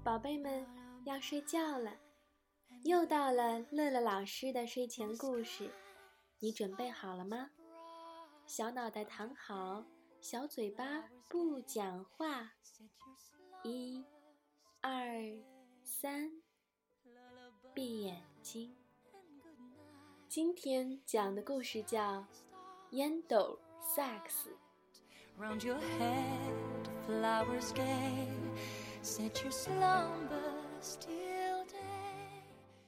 宝贝们要睡觉了，又到了乐乐老师的睡前故事，你准备好了吗？小脑袋躺好，小嘴巴不讲话。1、2、3，闭眼睛。今天讲的故事叫烟斗萨克斯。 Round your head, flowers gay, set your slumbers till day.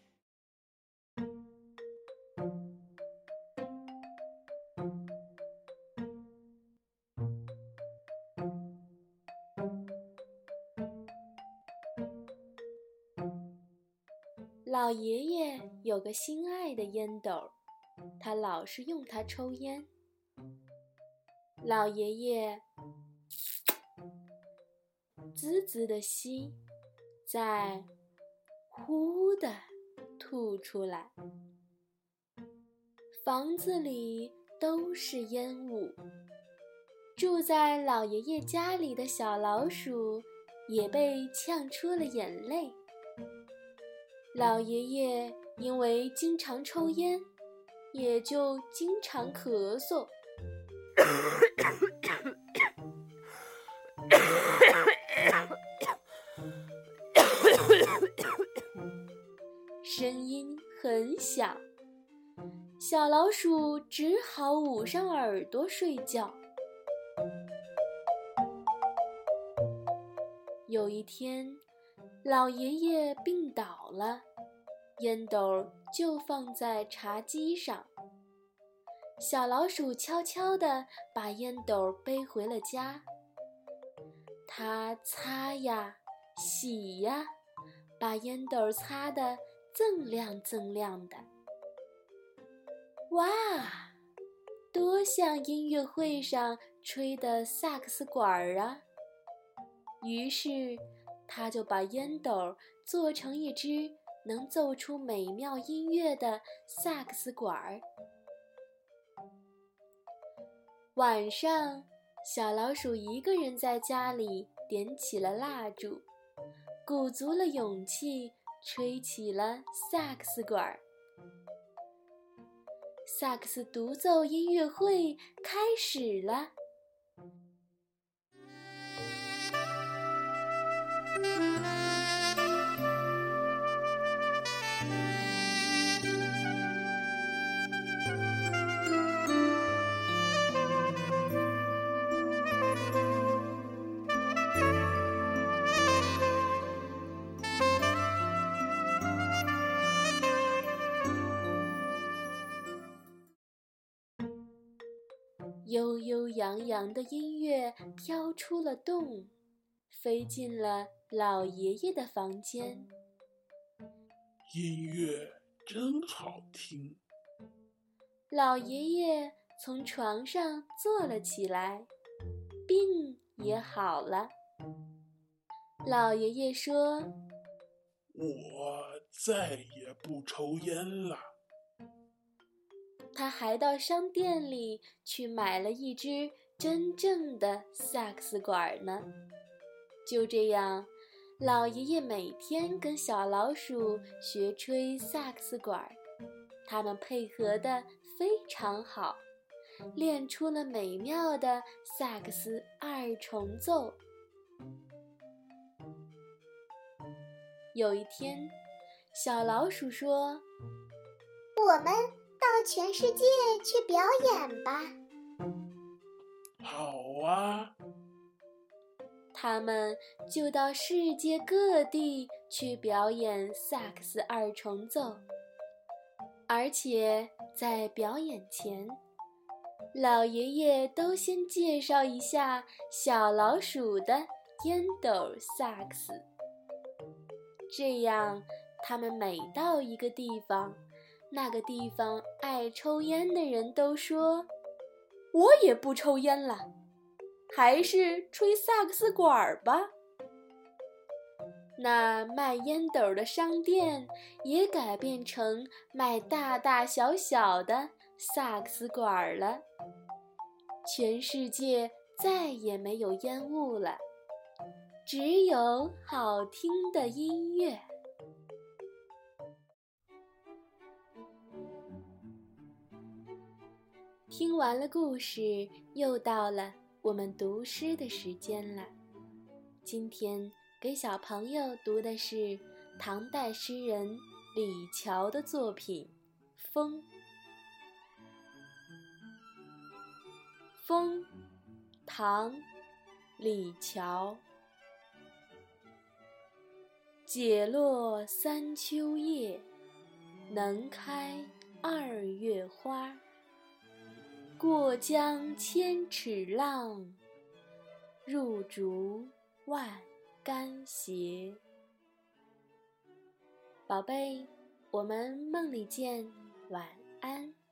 老爷爷有个心爱的烟斗，他老是用它抽烟。老爷爷滋滋地吸，再呼地吐出来。房子里都是烟雾，住在老爷爷家里的小老鼠也被呛出了眼泪。老爷爷因为经常抽烟，也就经常咳嗽。声音很响，小老鼠只好捂上耳朵睡觉。有一天，老爷爷病倒了，烟斗就放在茶几上。小老鼠悄悄地把烟斗背回了家，它擦呀洗呀，把烟斗擦得锃亮锃亮的。哇，多像音乐会上吹的萨克斯管啊！于是他就把烟斗做成一只能奏出美妙音乐的萨克斯管。晚上，小老鼠一个人在家里点起了蜡烛，鼓足了勇气吹起了萨克斯管。萨克斯独奏音乐会开始了。悠悠扬扬的音乐飘出了洞，飞进了老爷爷的房间。 音乐真好听。 老爷爷从床上坐了起来，病也好了。老爷爷说：“ 我再也不抽烟了。” 他还到商店里去买了一只真正的萨克斯管呢。就这样，老爷爷每天跟小老鼠学吹萨克斯管，他们配合得非常好，练出了美妙的萨克斯二重奏。有一天，小老鼠说：“ 我们到全世界去表演吧。” 好啊！ 他们就到世界各地去表演萨克斯二重奏，而且在表演前，老爷爷都先介绍一下小老鼠的烟斗萨克斯。这样，他们每到一个地方，那个地方爱抽烟的人都说：“我也不抽烟了，还是吹萨克斯管吧。”那卖烟斗的商店也改变成卖大大小小的萨克斯管了。全世界再也没有烟雾了。 只有好听的音乐。听完了故事，又到了我们读诗的时间了。今天给小朋友读的是唐代诗人李峤的作品《风》。风，唐，李峤。解落三秋叶，能开二月花。过江千尺浪，入竹万竿斜。宝贝，我们梦里见，晚安。